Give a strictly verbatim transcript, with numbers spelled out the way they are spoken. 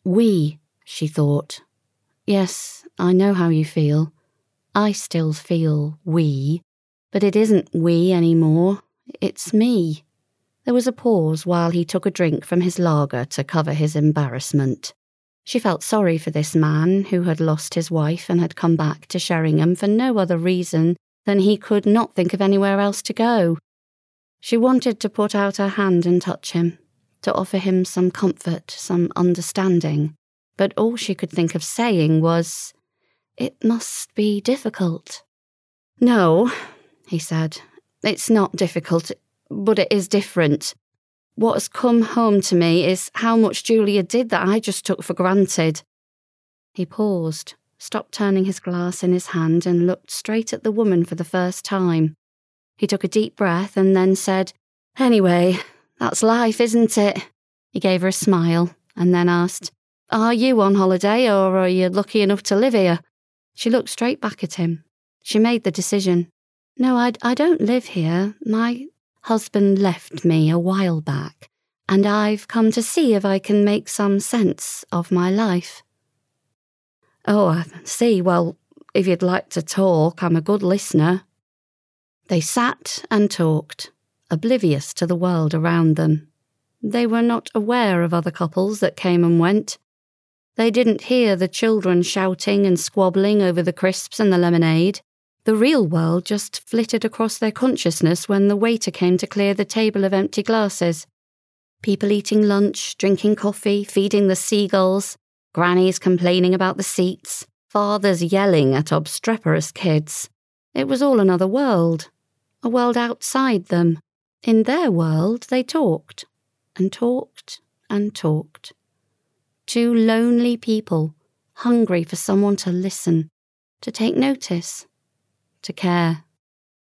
We, she thought. Yes, I know how you feel. I still feel we, but it isn't we anymore. It's me. There was a pause while he took a drink from his lager to cover his embarrassment. She felt sorry for this man who had lost his wife and had come back to Sheringham for no other reason than he could not think of anywhere else to go. She wanted to put out her hand and touch him, to offer him some comfort, some understanding, but all she could think of saying was, "It must be difficult." "No," he said, "it's not difficult, but it is different. What has come home to me is how much Julia did that I just took for granted." He paused, stopped turning his glass in his hand and looked straight at the woman for the first time. He took a deep breath and then said, "Anyway, that's life, isn't it?" He gave her a smile and then asked, "Are you on holiday or are you lucky enough to live here?" She looked straight back at him. She made the decision. "No, I, I don't live here. My husband left me a while back, and I've come to see if I can make some sense of my life." "Oh, I see. Well, if you'd like to talk, I'm a good listener." They sat and talked, oblivious to the world around them. They were not aware of other couples that came and went. They didn't hear the children shouting and squabbling over the crisps and the lemonade. The real world just flitted across their consciousness when the waiter came to clear the table of empty glasses. People eating lunch, drinking coffee, feeding the seagulls, grannies complaining about the seats, fathers yelling at obstreperous kids. It was all another world, a world outside them. In their world, they talked, and talked, and talked. Two lonely people, hungry for someone to listen, to take notice, to care.